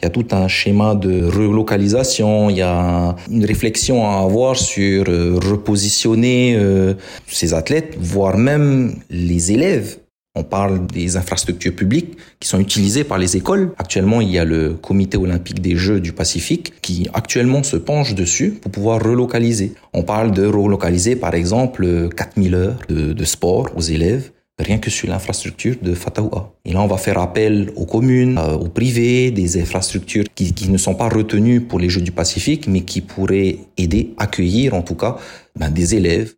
Il y a tout un schéma de relocalisation, il y a une réflexion à avoir sur repositionner ces athlètes, voire même les élèves. On parle des infrastructures publiques qui sont utilisées par les écoles. Actuellement, il y a le Comité olympique des Jeux du Pacifique qui actuellement se penche dessus pour pouvoir relocaliser. On parle de relocaliser par exemple 4000 heures de sport aux élèves, rien que sur l'infrastructure de Fataoua. Et là, on va faire appel aux communes, aux privés, des infrastructures qui ne sont pas retenues pour les Jeux du Pacifique, mais qui pourraient aider, accueillir en tout cas, des élèves.